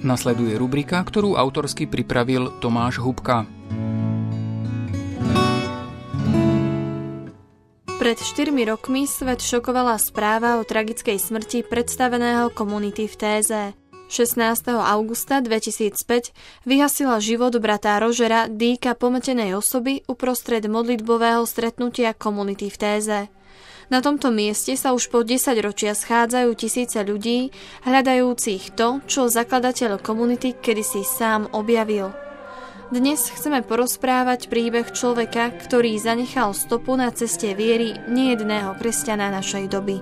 Nasleduje rubrika, ktorú autorsky pripravil Tomáš Hubka. Pred 4 rokmi svet šokovala správa o tragickej smrti predstaveného komunity v Téze. 16. augusta 2005 vyhasila život brata Rožera dýka pometenej osoby uprostred modlitbového stretnutia komunity v Téze. Na tomto mieste sa už po 10 ročia schádzajú tisíce ľudí, hľadajúcich to, čo zakladateľ komunity kedysi sám objavil. Dnes chceme porozprávať príbeh človeka, ktorý zanechal stopu na ceste viery nejedného kresťana našej doby.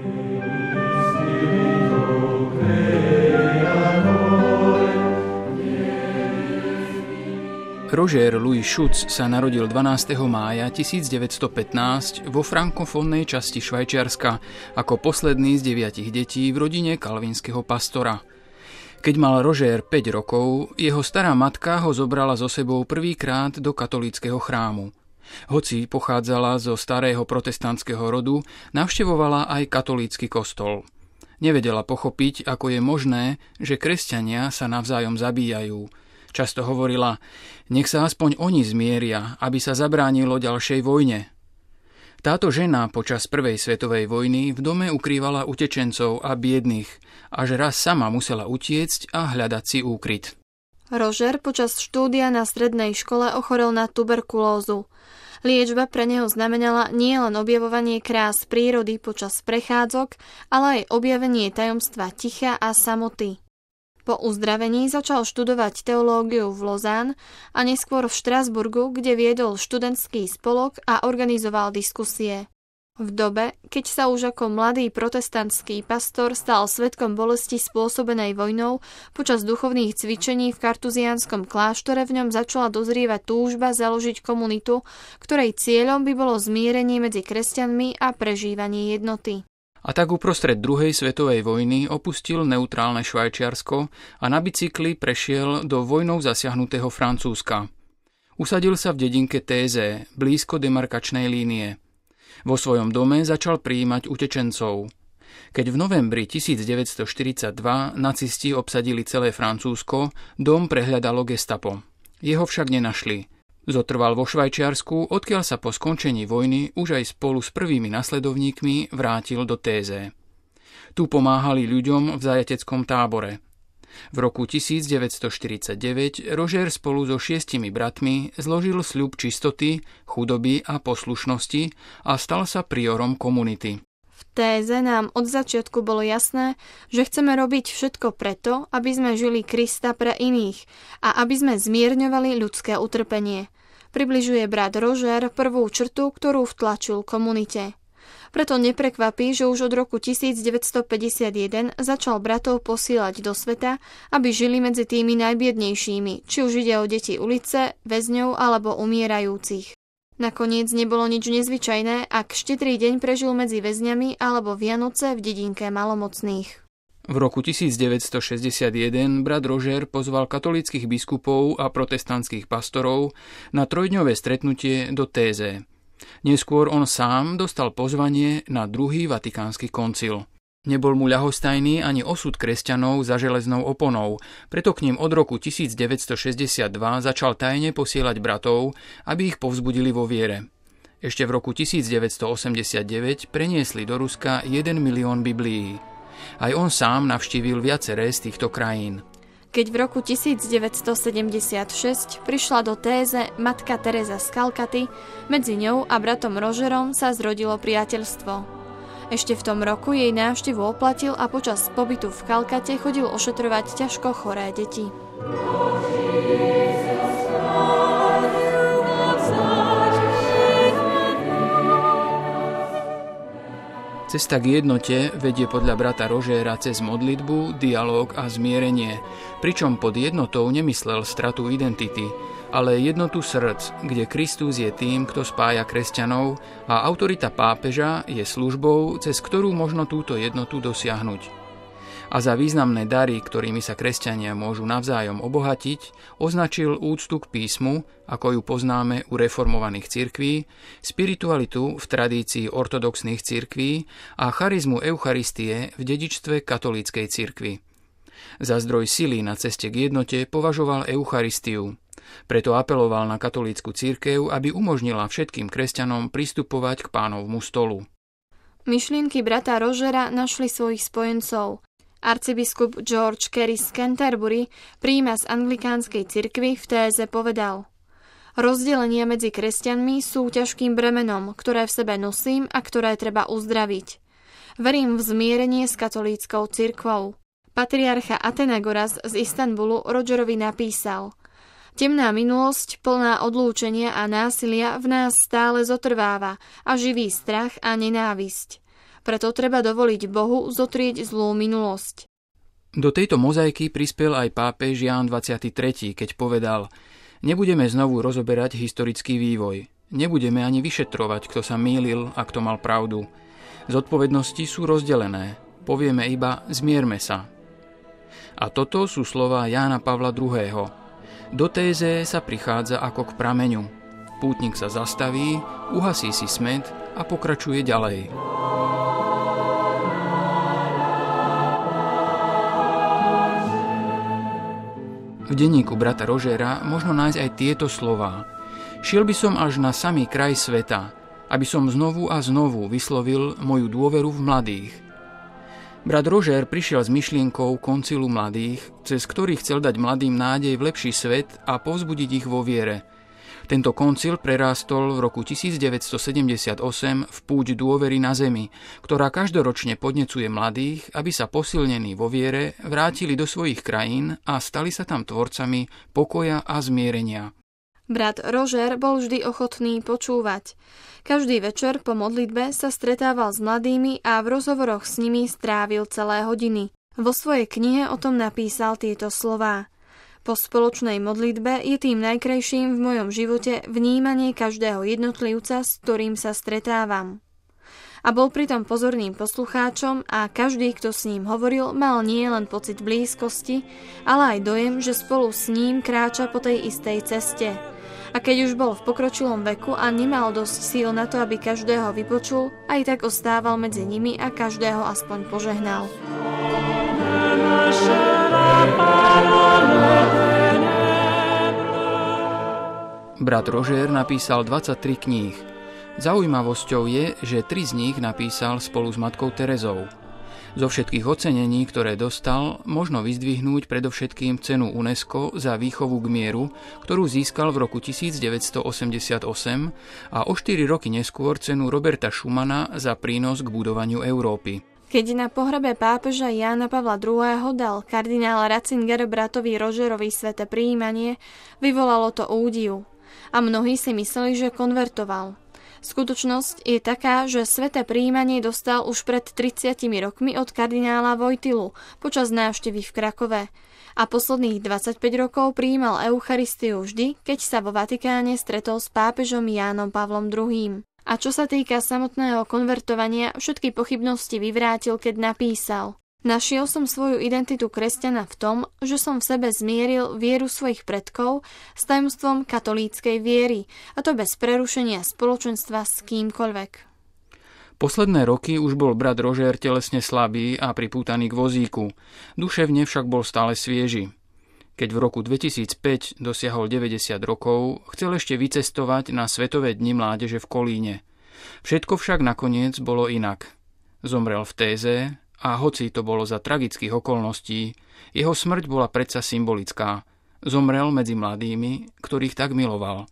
Roger Louis Schutz sa narodil 12. mája 1915 vo frankofónnej časti Švajčiarska ako posledný z 9 detí v rodine kalvinského pastora. Keď mal Roger 5 rokov, jeho stará matka ho zobrala so sebou prvýkrát do katolíckeho chrámu. Hoci pochádzala zo starého protestantského rodu, navštevovala aj katolícky kostol. Nevedela pochopiť, ako je možné, že kresťania sa navzájom zabíjajú. Často hovorila, nech sa aspoň oni zmieria, aby sa zabránilo ďalšej vojne. Táto žena počas prvej svetovej vojny v dome ukrývala utečencov a biedných, až raz sama musela utiecť a hľadať si úkryt. Roger počas štúdia na strednej škole ochorel na tuberkulózu. Liečba pre neho znamenala nielen objavovanie krás prírody počas prechádzok, ale aj objavenie tajomstva ticha a samoty. Po uzdravení začal študovať teológiu v Lausanne a neskôr v Štrasburgu, kde viedol študentský spolok a organizoval diskusie. V dobe, keď sa už ako mladý protestantský pastor stal svedkom bolesti spôsobenej vojnou, počas duchovných cvičení v kartuziánskom kláštore v ňom začala dozrievať túžba založiť komunitu, ktorej cieľom by bolo zmierenie medzi kresťanmi a prežívanie jednoty. A tak uprostred druhej svetovej vojny opustil neutrálne Švajčiarsko a na bicykli prešiel do vojnou zasiahnutého Francúzska. Usadil sa v dedinke Téze, blízko demarkačnej línie. Vo svojom dome začal prijímať utečencov. Keď v novembri 1942 nacisti obsadili celé Francúzsko, dom prehľadalo gestapo. Jeho však nenašli. Zotrval vo Švajčiarsku, odkiaľ sa po skončení vojny už aj spolu s prvými nasledovníkmi vrátil do Téze. Tu pomáhali ľuďom v zajateckom tábore. V roku 1949 Roger spolu so 6 bratmi zložil sľub čistoty, chudoby a poslušnosti a stal sa priorom komunity. V Téze nám od začiatku bolo jasné, že chceme robiť všetko preto, aby sme žili Krista pre iných a aby sme zmierňovali ľudské utrpenie. Približuje brat Roger prvú črtu, ktorú vtlačil komunite. Preto neprekvapí, že už od roku 1951 začal bratov posielať do sveta, aby žili medzi tými najbiednejšími, či už ide o deti ulice, väzňov alebo umierajúcich. Nakoniec nebolo nič nezvyčajné, ak štedrý deň prežil medzi väzňami alebo Vianoce v dedinke malomocných. V roku 1961 brat Roger pozval katolíckych biskupov a protestantských pastorov na trojdňové stretnutie do Téze. Neskôr on sám dostal pozvanie na druhý vatikánsky koncil. Nebol mu ľahostajný ani osud kresťanov za železnou oponou, preto k nim od roku 1962 začal tajne posielať bratov, aby ich povzbudili vo viere. Ešte v roku 1989 preniesli do Ruska 1 milión Biblií. Aj on sám navštívil viaceré z týchto krajín. Keď v roku 1976 prišla do Téze matka Teresa z Kalkaty, medzi ňou a bratom Rogerom sa zrodilo priateľstvo. Ešte v tom roku jej návštevu oplatil a počas pobytu v Kalkate chodil ošetrovať ťažko choré deti. Cesta k jednote vedie podľa brata Rogera cez modlitbu, dialóg a zmierenie, pričom pod jednotou nemyslel stratu identity, ale jednotu srdc, kde Kristus je tým, kto spája kresťanov a autorita pápeža je službou, cez ktorú možno túto jednotu dosiahnuť. A za významné dary, ktorými sa kresťania môžu navzájom obohatiť, označil úctu k písmu, ako ju poznáme u reformovaných cirkví, spiritualitu v tradícii ortodoxných cirkví a charizmu Eucharistie v dedičstve katolíckej cirkvi. Za zdroj sily na ceste k jednote považoval Eucharistiu. Preto apeloval na katolícku cirkev, aby umožnila všetkým kresťanom pristupovať k Pánovmu stolu. Myšlienky brata Rogera našli svojich spojencov. Arcibiskup George Carey z Canterbury, prijíma z anglikánskej cirkvi, v téze povedal: rozdelenia medzi kresťanmi sú ťažkým bremenom, ktoré v sebe nosím a ktoré treba uzdraviť. Verím v zmierenie s katolíckou cirkvou. Patriarcha Athenagoras z Istanbulu Rogerovi napísal: temná minulosť, plná odlúčenia a násilia v nás stále zotrváva a živí strach a nenávisť. Preto treba dovoliť Bohu zotrieť zlú minulosť. Do tejto mozaiky prispel aj pápež Ján 23., keď povedal: nebudeme znovu rozoberať historický vývoj. Nebudeme ani vyšetrovať, kto sa mýlil a kto mal pravdu. Zodpovednosti sú rozdelené. Povieme iba: zmierme sa. A toto sú slová Jána Pavla II. Do téze sa prichádza ako k prameňu. Pútnik sa zastaví, uhasí si smäd a pokračuje ďalej. V denníku brata Rogera možno nájsť aj tieto slová. Šiel by som až na samý kraj sveta, aby som znovu a znovu vyslovil moju dôveru v mladých. Brat Roger prišiel s myšlienkou koncilu mladých, cez ktorý chcel dať mladým nádej v lepší svet a povzbudiť ich vo viere. Tento koncil prerástol v roku 1978 v púť dôvery na zemi, ktorá každoročne podnecuje mladých, aby sa posilnení vo viere vrátili do svojich krajín a stali sa tam tvorcami pokoja a zmierenia. Brat Roger bol vždy ochotný počúvať. Každý večer po modlitbe sa stretával s mladými a v rozhovoroch s nimi strávil celé hodiny. Vo svojej knihe o tom napísal tieto slová: po spoločnej modlitbe je tým najkrajším v mojom živote vnímanie každého jednotlivca, s ktorým sa stretávam. A bol pritom pozorným poslucháčom a každý, kto s ním hovoril, mal nie len pocit blízkosti, ale aj dojem, že spolu s ním kráča po tej istej ceste. A keď už bol v pokročilom veku a nemal dosť síl na to, aby každého vypočul, aj tak ostával medzi nimi a každého aspoň požehnal. Brat Roger napísal 23 kníh. Zaujímavosťou je, že 3 z nich napísal spolu s matkou Terezou. Zo všetkých ocenení, ktoré dostal, možno vyzdvihnúť predovšetkým cenu UNESCO za výchovu k mieru, ktorú získal v roku 1988 a o 4 roky neskôr cenu Roberta Schumana za prínos k budovaniu Európy. Keď na pohrebe pápeža Jána Pavla II. Dal kardinál Ratzinger bratovi Rogerovi sväté prijímanie, vyvolalo to údiv. A mnohí si mysleli, že konvertoval. Skutočnosť je taká, že sväté prijímanie dostal už pred 30 rokmi od kardinála Wojtylu počas návštevy v Krakove a posledných 25 rokov prijímal Eucharistiu vždy, keď sa vo Vatikáne stretol s pápežom Jánom Pavlom II. A čo sa týka samotného konvertovania, všetky pochybnosti vyvrátil, keď napísal: našiel som svoju identitu kresťana v tom, že som v sebe zmieril vieru svojich predkov s tajomstvom katolíckej viery, a to bez prerušenia spoločenstva s kýmkoľvek. Posledné roky už bol brat Roger telesne slabý a pripútaný k vozíku. Duševne však bol stále svieži. Keď v roku 2005 dosiahol 90 rokov, chcel ešte vycestovať na Svetové dni mládeže v Kolíne. Všetko však nakoniec bolo inak. Zomrel v téze, a hoci to bolo za tragických okolností, jeho smrť bola predsa symbolická. Zomrel medzi mladými, ktorých tak miloval.